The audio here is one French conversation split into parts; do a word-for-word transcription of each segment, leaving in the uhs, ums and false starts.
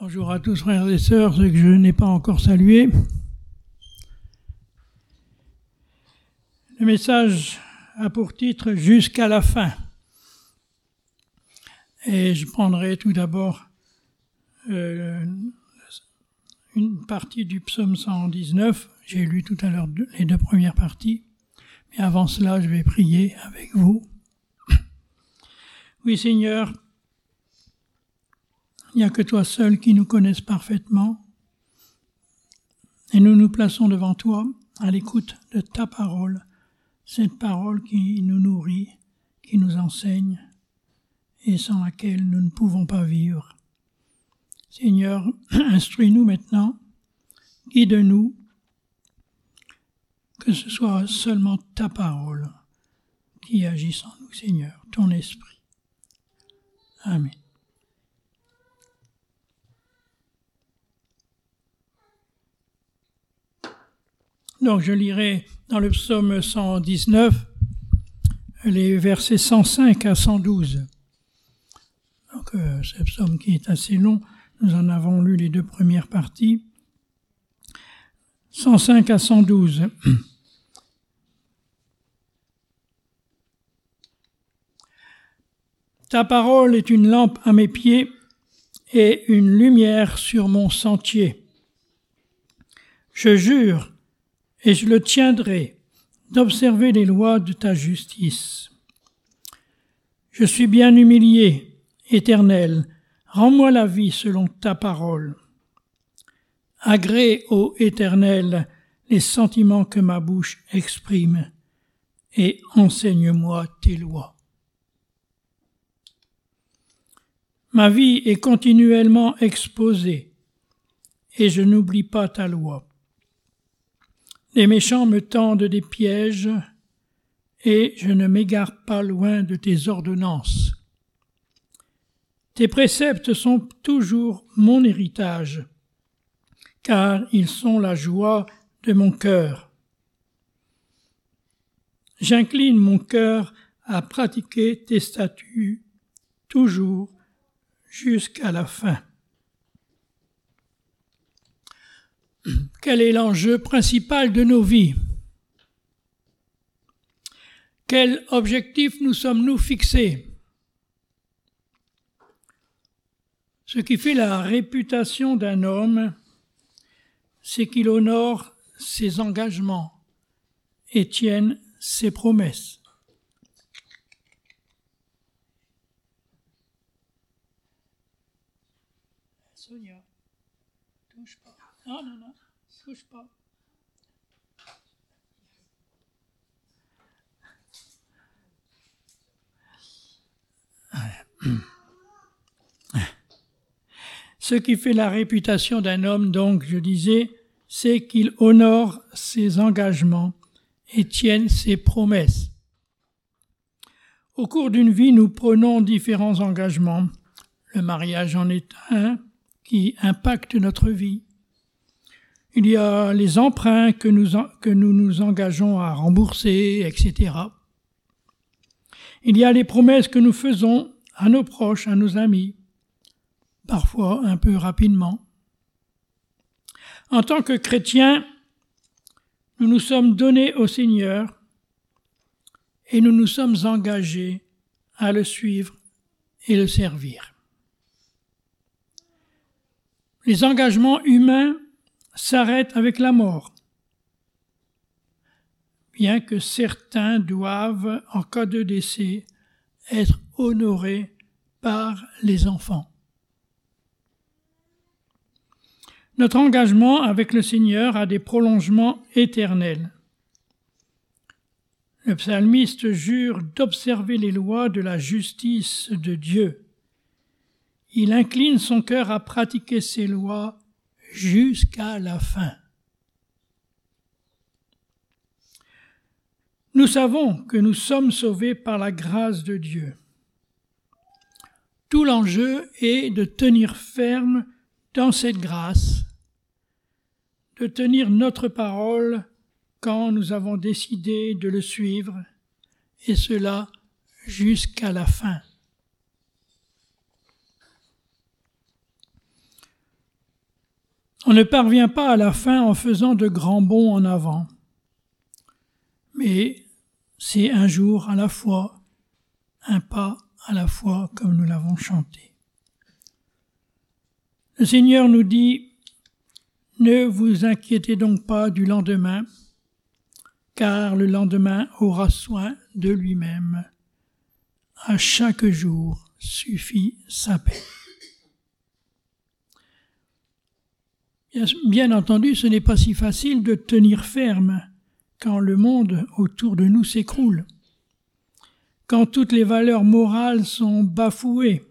Bonjour à tous frères et sœurs, ceux que je n'ai pas encore salués. Le message a pour titre « Jusqu'à la fin ». Et je prendrai tout d'abord euh, une partie du psaume cent dix-neuf. J'ai lu tout à l'heure les deux premières parties. Mais avant cela, je vais prier avec vous. Oui Seigneur, il n'y a que toi seul qui nous connaisse parfaitement. Et nous nous plaçons devant toi à l'écoute de ta parole, cette parole qui nous nourrit, qui nous enseigne et sans laquelle nous ne pouvons pas vivre. Seigneur, instruis-nous maintenant, guide-nous, que ce soit seulement ta parole qui agisse en nous, Seigneur, ton esprit. Amen. Donc je lirai dans le psaume cent dix-neuf les versets cent cinq à cent douze. Donc euh, c'est un psaume qui est assez long, nous en avons lu les deux premières parties. cent cinq à cent douze. Ta parole est une lampe à mes pieds et une lumière sur mon sentier. Je jure, et je le tiendrai, d'observer les lois de ta justice. Je suis bien humilié, Éternel, rends-moi la vie selon ta parole. Agrée, ô Éternel, les sentiments que ma bouche exprime, et enseigne-moi tes lois. Ma vie est continuellement exposée, et je n'oublie pas ta loi. Les méchants me tendent des pièges, et je ne m'égare pas loin de tes ordonnances. Tes préceptes sont toujours mon héritage, car ils sont la joie de mon cœur. J'incline mon cœur à pratiquer tes statuts, toujours jusqu'à la fin. Quel est l'enjeu principal de nos vies? Quel objectif nous sommes-nous fixés? Ce qui fait la réputation d'un homme, c'est qu'il honore ses engagements et tienne ses promesses. Sonia, touche pas. Non, non, non, touche pas. Ce qui fait la réputation d'un homme, donc, je disais, c'est qu'il honore ses engagements et tienne ses promesses. Au cours d'une vie, nous prenons différents engagements. Le mariage en est un qui impacte notre vie. Il y a les emprunts que nous, que nous nous engageons à rembourser, et cetera. Il y a les promesses que nous faisons à nos proches, à nos amis, parfois un peu rapidement. En tant que chrétiens, nous nous sommes donnés au Seigneur et nous nous sommes engagés à le suivre et le servir. Les engagements humains s'arrêtent avec la mort, bien que certains doivent, en cas de décès, être honorés par les enfants. Notre engagement avec le Seigneur a des prolongements éternels. Le psalmiste jure d'observer les lois de la justice de Dieu. Il incline son cœur à pratiquer ses lois jusqu'à la fin. Nous savons que nous sommes sauvés par la grâce de Dieu. Tout l'enjeu est de tenir ferme dans cette grâce, de tenir notre parole quand nous avons décidé de le suivre, et cela jusqu'à la fin. On ne parvient pas à la fin en faisant de grands bonds en avant, mais c'est un jour à la fois, un pas à la fois, comme nous l'avons chanté. Le Seigneur nous dit « Ne vous inquiétez donc pas du lendemain, car le lendemain aura soin de lui-même. À chaque jour suffit sa paix. » Bien entendu, ce n'est pas si facile de tenir ferme quand le monde autour de nous s'écroule, quand toutes les valeurs morales sont bafouées.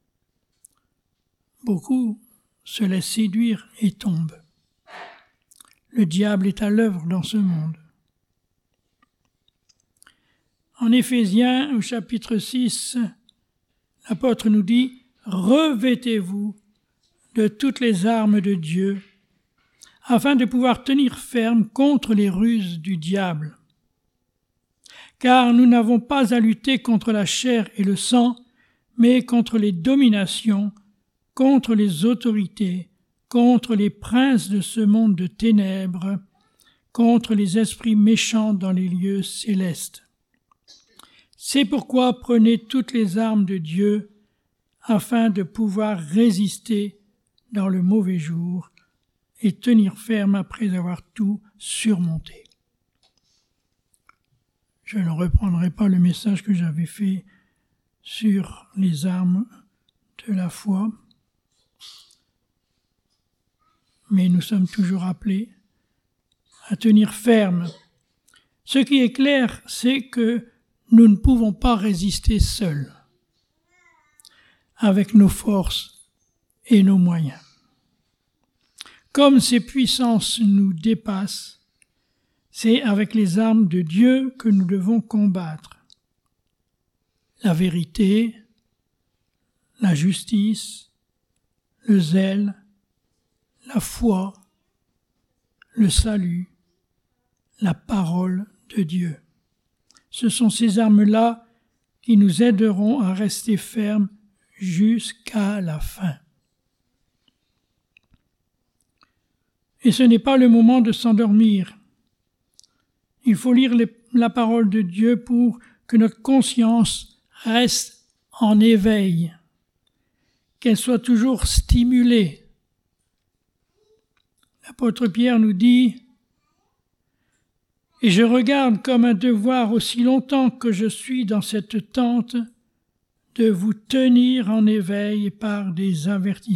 Beaucoup se laissent séduire et tombent. Le diable est à l'œuvre dans ce monde. En Éphésiens, au chapitre six, l'apôtre nous dit « Revêtez-vous de toutes les armes de Dieu, afin de pouvoir tenir ferme contre les ruses du diable. Car nous n'avons pas à lutter contre la chair et le sang, mais contre les dominations, contre les autorités, contre les princes de ce monde de ténèbres, contre les esprits méchants dans les lieux célestes. C'est pourquoi prenez toutes les armes de Dieu, afin de pouvoir résister dans le mauvais jour et tenir ferme après avoir tout surmonté. » Je ne reprendrai pas le message que j'avais fait sur les armes de la foi, mais nous sommes toujours appelés à tenir ferme. Ce qui est clair, c'est que nous ne pouvons pas résister seuls, avec nos forces et nos moyens. Comme ces puissances nous dépassent, c'est avec les armes de Dieu que nous devons combattre. La vérité, la justice, le zèle, la foi, le salut, la parole de Dieu. Ce sont ces armes-là qui nous aideront à rester fermes jusqu'à la fin. Et ce n'est pas le moment de s'endormir. Il faut lire les, la parole de Dieu pour que notre conscience reste en éveil, qu'elle soit toujours stimulée. L'apôtre Pierre nous dit « Et je regarde comme un devoir aussi longtemps que je suis dans cette tente de vous tenir en éveil par des avertissements. »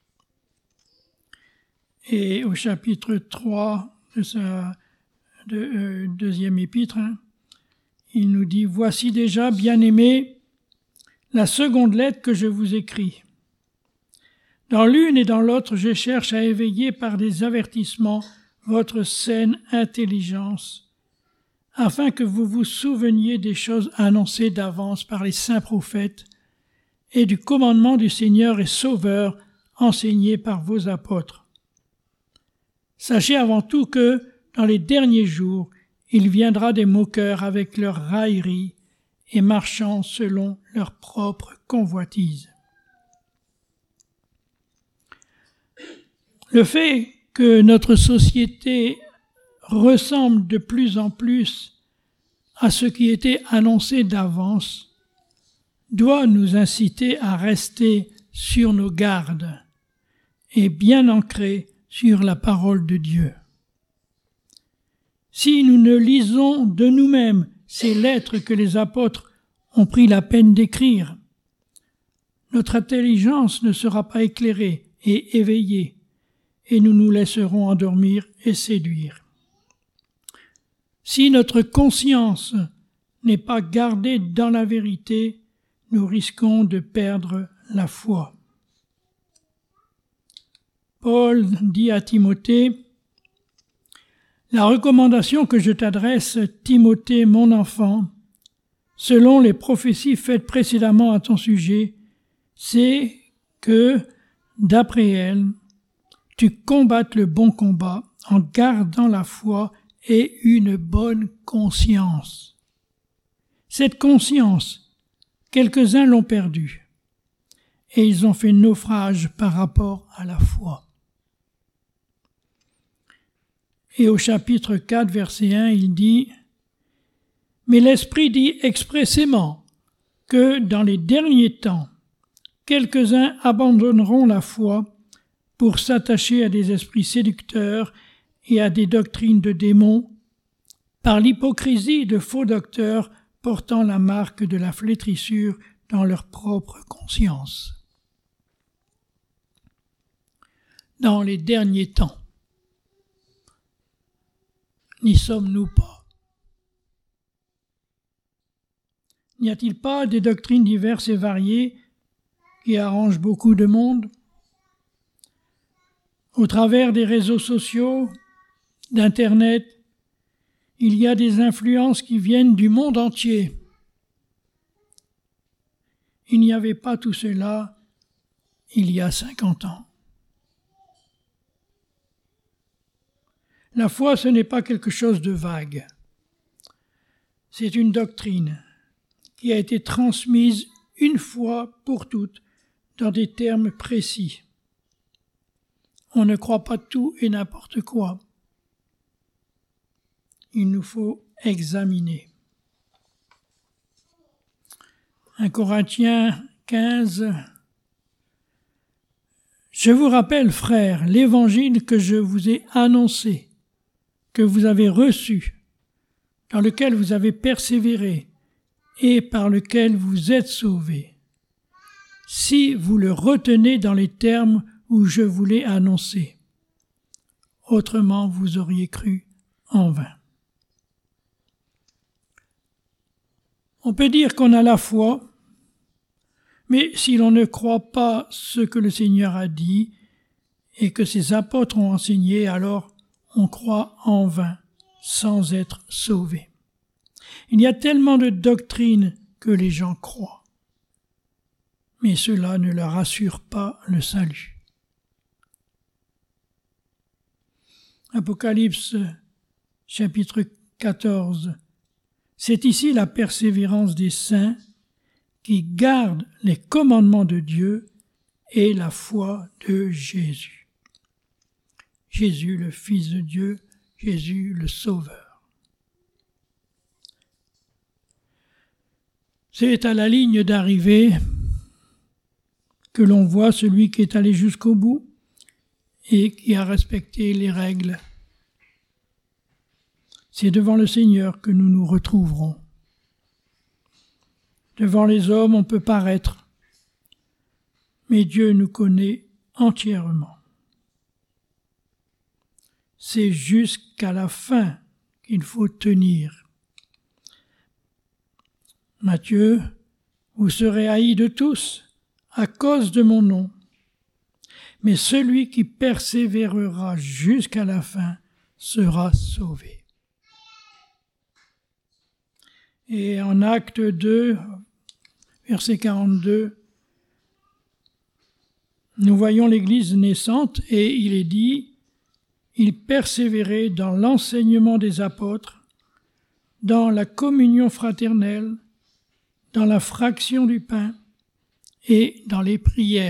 Et au chapitre trois de sa de, euh, deuxième épître, hein, il nous dit « Voici déjà, bien-aimés, la seconde lettre que je vous écris. Dans l'une et dans l'autre, je cherche à éveiller par des avertissements votre saine intelligence, afin que vous vous souveniez des choses annoncées d'avance par les saints prophètes et du commandement du Seigneur et Sauveur enseigné par vos apôtres. Sachez avant tout que, dans les derniers jours, il viendra des moqueurs avec leurs railleries et marchant selon leur propre convoitise. » Le fait que notre société ressemble de plus en plus à ce qui était annoncé d'avance doit nous inciter à rester sur nos gardes et bien ancrés sur la parole de Dieu. Si nous ne lisons de nous-mêmes ces lettres que les apôtres ont pris la peine d'écrire, notre intelligence ne sera pas éclairée et éveillée, et nous nous laisserons endormir et séduire. Si notre conscience n'est pas gardée dans la vérité, nous risquons de perdre la foi. Paul dit à Timothée, « La recommandation que je t'adresse, Timothée, mon enfant, selon les prophéties faites précédemment à ton sujet, c'est que, d'après elles, tu combattes le bon combat en gardant la foi et une bonne conscience. Cette conscience, quelques-uns l'ont perdue, et ils ont fait naufrage par rapport à la foi. » Et au chapitre quatre, verset un, il dit « Mais l'Esprit dit expressément que dans les derniers temps, quelques-uns abandonneront la foi pour s'attacher à des esprits séducteurs et à des doctrines de démons, par l'hypocrisie de faux docteurs portant la marque de la flétrissure dans leur propre conscience. » Dans les derniers temps, n'y sommes-nous pas? N'y a-t-il pas des doctrines diverses et variées qui arrangent beaucoup de monde? Au travers des réseaux sociaux, d'Internet, il y a des influences qui viennent du monde entier. Il n'y avait pas tout cela il y a cinquante ans. La foi, ce n'est pas quelque chose de vague. C'est une doctrine qui a été transmise une fois pour toutes dans des termes précis. On ne croit pas tout et n'importe quoi. Il nous faut examiner. un Corinthiens quinze. Je vous rappelle, frères, l'évangile que je vous ai annoncé, que vous avez reçu, dans lequel vous avez persévéré et par lequel vous êtes sauvés, si vous le retenez dans les termes où je vous l'ai annoncé. Autrement, vous auriez cru en vain. On peut dire qu'on a la foi, mais si l'on ne croit pas ce que le Seigneur a dit et que ses apôtres ont enseigné, alors on croit en vain, sans être sauvé. Il y a tellement de doctrines que les gens croient, mais cela ne leur assure pas le salut. Apocalypse chapitre quatorze. C'est ici la persévérance des saints qui gardent les commandements de Dieu et la foi de Jésus. Jésus, le Fils de Dieu, Jésus, le Sauveur. C'est à la ligne d'arrivée que l'on voit celui qui est allé jusqu'au bout et qui a respecté les règles. C'est devant le Seigneur que nous nous retrouverons. Devant les hommes, on peut paraître, mais Dieu nous connaît entièrement. C'est jusqu'à la fin qu'il faut tenir. Matthieu, vous serez haïs de tous à cause de mon nom, mais celui qui persévérera jusqu'à la fin sera sauvé. Et en Acte deux, verset quarante-deux, nous voyons l'Église naissante et il est dit « Il persévérait dans l'enseignement des apôtres, dans la communion fraternelle, dans la fraction du pain et dans les prières. »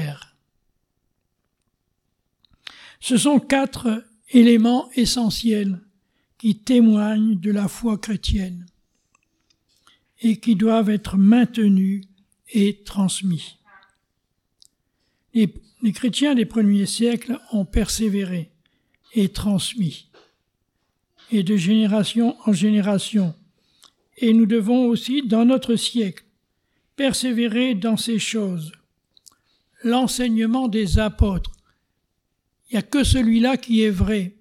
Ce sont quatre éléments essentiels qui témoignent de la foi chrétienne et qui doivent être maintenus et transmis. Les, les chrétiens des premiers siècles ont persévéré et transmis, et de génération en génération. Et nous devons aussi, dans notre siècle, persévérer dans ces choses. L'enseignement des apôtres, il n'y a que celui-là qui est vrai.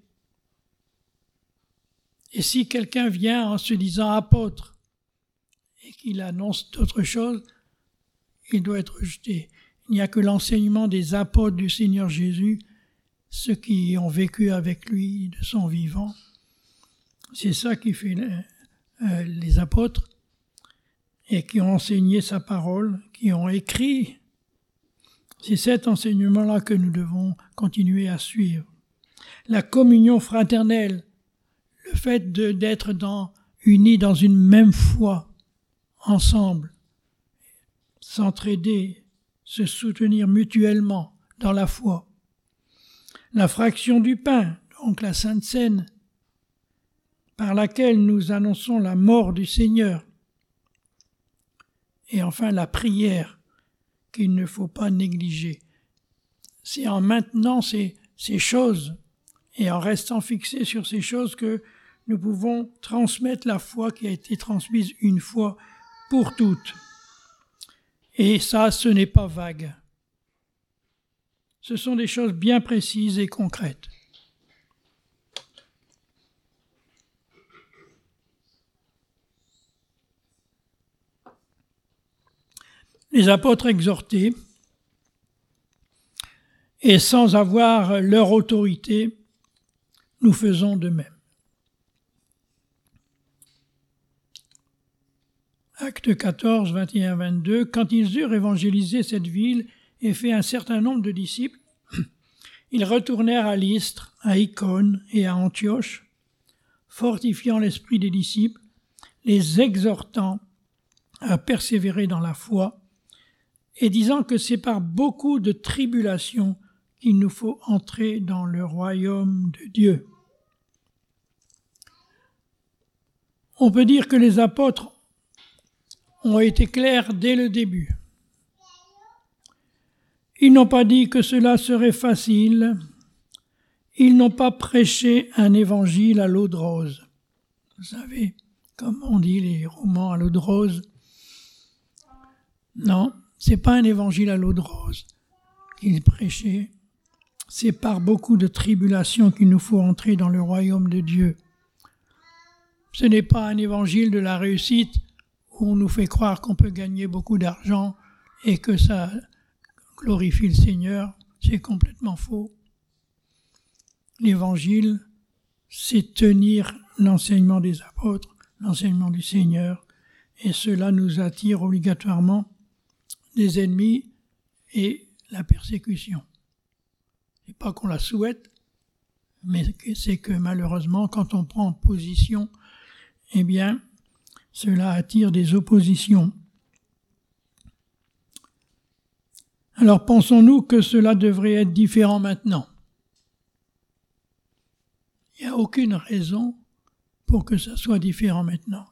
Et si quelqu'un vient en se disant apôtre, et qu'il annonce d'autres choses, il doit être rejeté. Il n'y a que l'enseignement des apôtres du Seigneur Jésus, ceux qui ont vécu avec lui de son vivant. C'est ça qui fait euh, les apôtres et qui ont enseigné sa parole, qui ont écrit. C'est cet enseignement-là que nous devons continuer à suivre. La communion fraternelle, le fait de, d'être dans, unis dans une même foi, ensemble, s'entraider, se soutenir mutuellement dans la foi. La fraction du pain, donc la Sainte Seine, par laquelle nous annonçons la mort du Seigneur. Et enfin la prière qu'il ne faut pas négliger. C'est en maintenant ces, ces choses et en restant fixés sur ces choses que nous pouvons transmettre la foi qui a été transmise une fois pour toutes. Et ça, ce n'est pas vague. Ce sont des choses bien précises et concrètes. Les apôtres exhortés, et sans avoir leur autorité, nous faisons de même. Actes quatorze, vingt et un à vingt-deux, quand ils eurent évangélisé cette ville et fait un certain nombre de disciples, ils retournèrent à Lystre, à Icône et à Antioche, fortifiant l'esprit des disciples, les exhortant à persévérer dans la foi, et disant que c'est par beaucoup de tribulations qu'il nous faut entrer dans le royaume de Dieu. On peut dire que les apôtres ont été clairs dès le début. Ils n'ont pas dit que cela serait facile. Ils n'ont pas prêché un évangile à l'eau de rose. Vous savez, comme on dit les romans à l'eau de rose. Non, c'est pas un évangile à l'eau de rose qu'ils prêchaient. C'est par beaucoup de tribulations qu'il nous faut entrer dans le royaume de Dieu. Ce n'est pas un évangile de la réussite où on nous fait croire qu'on peut gagner beaucoup d'argent et que ça glorifie le Seigneur. C'est complètement faux. L'évangile, c'est tenir l'enseignement des apôtres, l'enseignement du Seigneur, et cela nous attire obligatoirement des ennemis et la persécution. C'est pas qu'on la souhaite, mais c'est que malheureusement, quand on prend position, eh bien, cela attire des oppositions. Alors pensons-nous que cela devrait être différent maintenant? Il n'y a aucune raison pour que ça soit différent maintenant.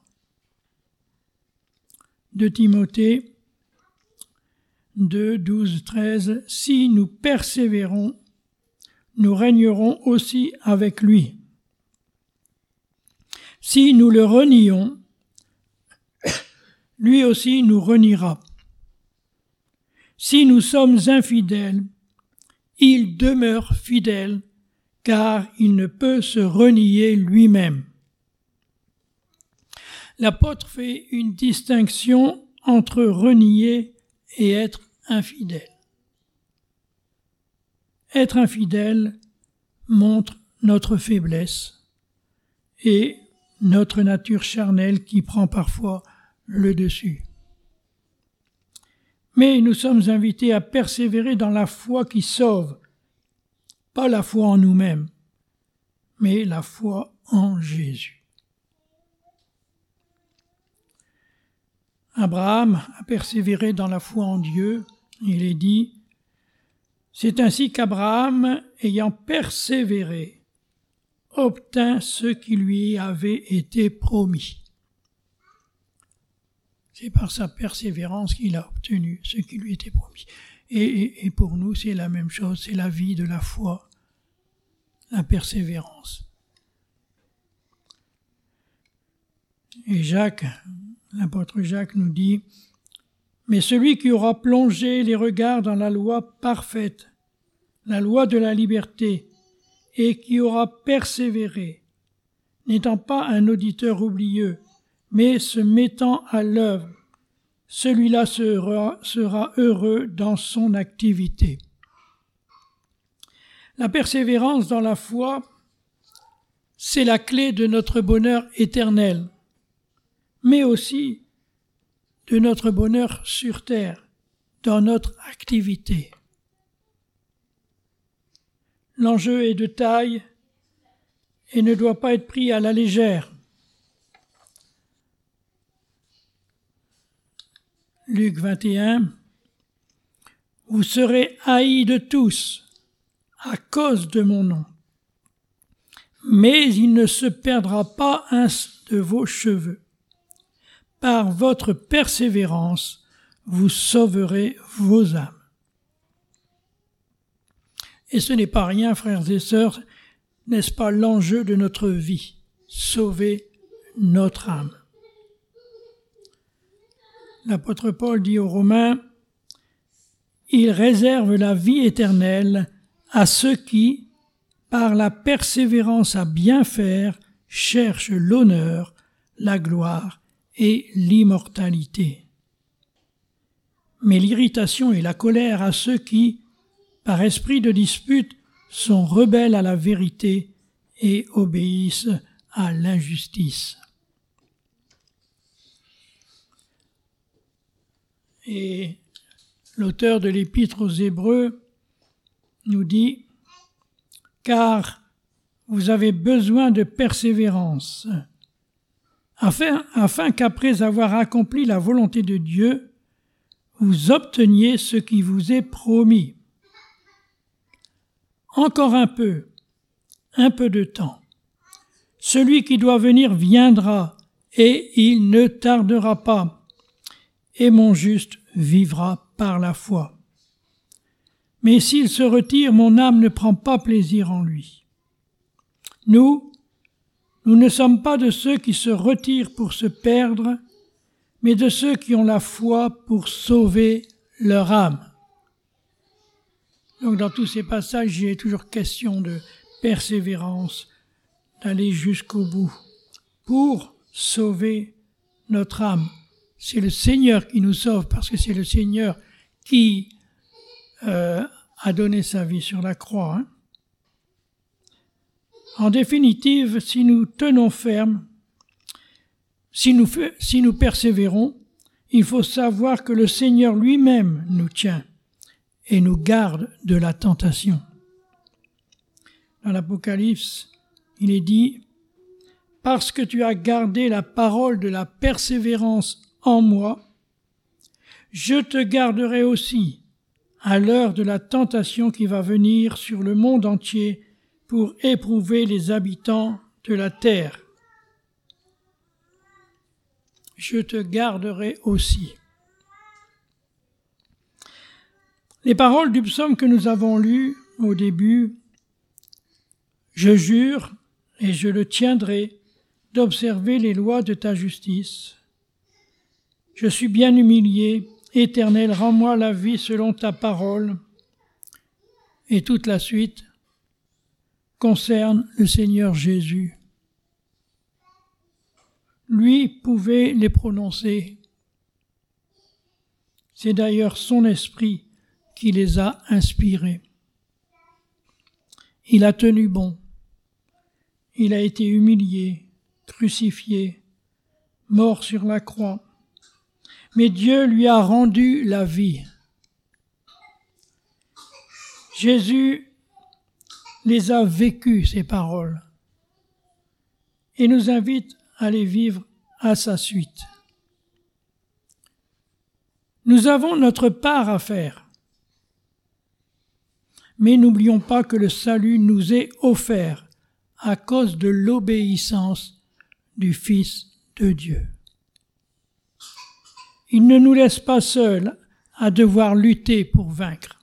De Timothée deux, douze, treize, « Si nous persévérons, nous régnerons aussi avec lui. Si nous le renions, lui aussi nous reniera. Si nous sommes infidèles, il demeure fidèle, car il ne peut se renier lui-même. » L'apôtre fait une distinction entre renier et être infidèle. Être infidèle montre notre faiblesse et notre nature charnelle qui prend parfois le dessus. Mais nous sommes invités à persévérer dans la foi qui sauve, pas la foi en nous-mêmes, mais la foi en Jésus. Abraham a persévéré dans la foi en Dieu. Il est dit, « C'est ainsi qu'Abraham, ayant persévéré, obtint ce qui lui avait été promis. » C'est par sa persévérance qu'il a obtenu ce qui lui était promis. Et, et, et pour nous, c'est la même chose, c'est la vie de la foi, la persévérance. Et Jacques, l'apôtre Jacques nous dit, « Mais celui qui aura plongé les regards dans la loi parfaite, la loi de la liberté, et qui aura persévéré, n'étant pas un auditeur oublieux, mais se mettant à l'œuvre, celui-là sera, sera heureux dans son activité. » La persévérance dans la foi, c'est la clé de notre bonheur éternel, mais aussi de notre bonheur sur terre, dans notre activité. L'enjeu est de taille et ne doit pas être pris à la légère. Luc vingt et un, « Vous serez haïs de tous à cause de mon nom. mais il ne se perdra pas un de vos cheveux. Par votre persévérance, vous sauverez vos âmes. Et ce n'est pas rien, frères et sœurs, n'est-ce pas l'enjeu de notre vie? Sauver notre âme. L'apôtre Paul dit aux Romains, « Il réserve la vie éternelle à ceux qui, par la persévérance à bien faire, cherchent l'honneur, la gloire et l'immortalité. Mais l'irritation et la colère à ceux qui, par esprit de dispute, sont rebelles à la vérité et obéissent à l'injustice. » Et l'auteur de l'Épître aux Hébreux nous dit « Car vous avez besoin de persévérance, afin, afin qu'après avoir accompli la volonté de Dieu, vous obteniez ce qui vous est promis. Encore un peu, un peu de temps. Celui qui doit venir viendra, et il ne tardera pas, et mon juste vivra par la foi. Mais s'il se retire, mon âme ne prend pas plaisir en lui. Nous, nous ne sommes pas de ceux qui se retirent pour se perdre, mais de ceux qui ont la foi pour sauver leur âme. » Donc dans tous ces passages, il est toujours question de persévérance, d'aller jusqu'au bout, pour sauver notre âme. C'est le Seigneur qui nous sauve, parce que c'est le Seigneur qui euh, a donné sa vie sur la croix. Hein. En définitive, si nous tenons ferme, si nous, si nous persévérons, il faut savoir que le Seigneur lui-même nous tient et nous garde de la tentation. Dans l'Apocalypse, il est dit « Parce que tu as gardé la parole de la persévérance en moi, je te garderai aussi à l'heure de la tentation qui va venir sur le monde entier pour éprouver les habitants de la terre. Je te garderai aussi. » Les paroles du psaume que nous avons lues au début, « Je jure, et je le tiendrai, d'observer les lois de ta justice. Je suis bien humilié, Éternel, rends-moi la vie selon ta parole. » Et toute la suite concerne le Seigneur Jésus. Lui pouvait les prononcer. C'est d'ailleurs son esprit qui les a inspirés. Il a tenu bon. Il a été humilié, crucifié, mort sur la croix. Mais Dieu lui a rendu la vie. Jésus les a vécues, ces paroles, et nous invite à les vivre à sa suite. Nous avons notre part à faire, mais n'oublions pas que le salut nous est offert à cause de l'obéissance du Fils de Dieu. Il ne nous laisse pas seuls à devoir lutter pour vaincre.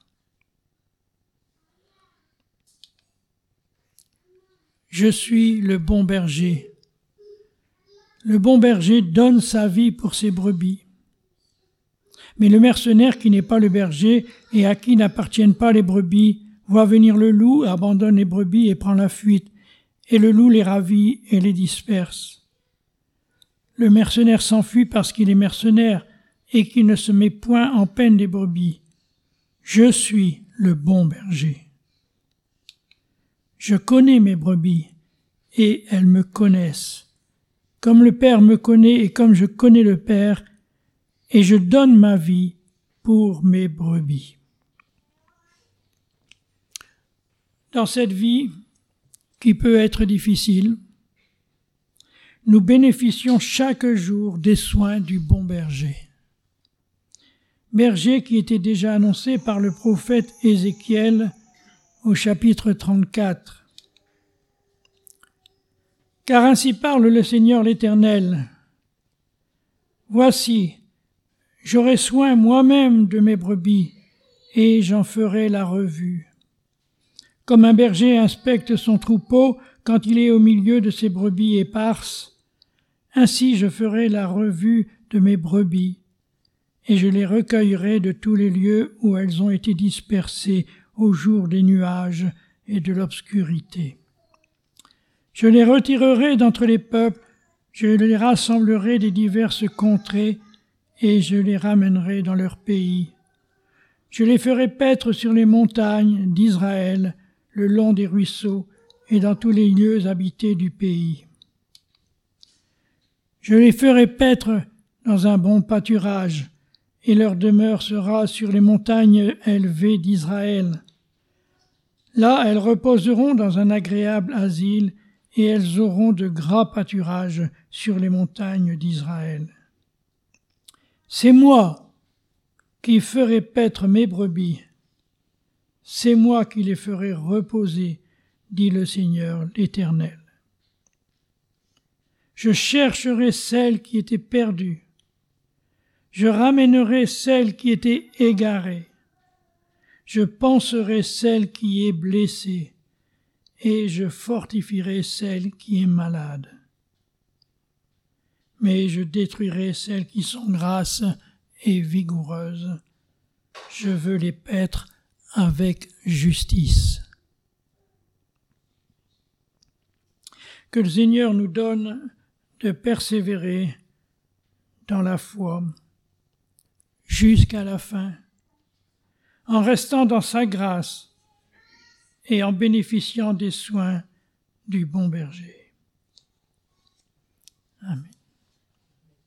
Je suis le bon berger. Le bon berger donne sa vie pour ses brebis. Mais le mercenaire qui n'est pas le berger et à qui n'appartiennent pas les brebis voit venir le loup, abandonne les brebis et prend la fuite, et le loup les ravit et les disperse. Le mercenaire s'enfuit parce qu'il est mercenaire et qu'il ne se met point en peine des brebis. Je suis le bon berger. Je connais mes brebis, et elles me connaissent, comme le Père me connaît et comme je connais le Père, et je donne ma vie pour mes brebis. Dans cette vie, qui peut être difficile, nous bénéficions chaque jour des soins du bon berger. Berger qui était déjà annoncé par le prophète Ézéchiel au chapitre trente-quatre. Car ainsi parle le Seigneur l'Éternel. Voici, j'aurai soin moi-même de mes brebis, et j'en ferai la revue. Comme un berger inspecte son troupeau quand il est au milieu de ses brebis éparses, ainsi je ferai la revue de mes brebis, et je les recueillerai de tous les lieux où elles ont été dispersées au jour des nuages et de l'obscurité. Je les retirerai d'entre les peuples, je les rassemblerai des diverses contrées, et je les ramènerai dans leur pays. Je les ferai paître sur les montagnes d'Israël, le long des ruisseaux, et dans tous les lieux habités du pays. Je les ferai paître dans un bon pâturage, et leur demeure sera sur les montagnes élevées d'Israël. Là, elles reposeront dans un agréable asile, et elles auront de gras pâturages sur les montagnes d'Israël. C'est moi qui ferai paître mes brebis, c'est moi qui les ferai reposer, dit le Seigneur l'Éternel. Je chercherai celles qui étaient perdues, je ramènerai celle qui était égarée, je panserai celle qui est blessée, et je fortifierai celle qui est malade. Mais je détruirai celles qui sont grasses et vigoureuses. Je veux les paître avec justice. Que le Seigneur nous donne de persévérer dans la foi jusqu'à la fin, en restant dans sa grâce et en bénéficiant des soins du bon berger. Amen.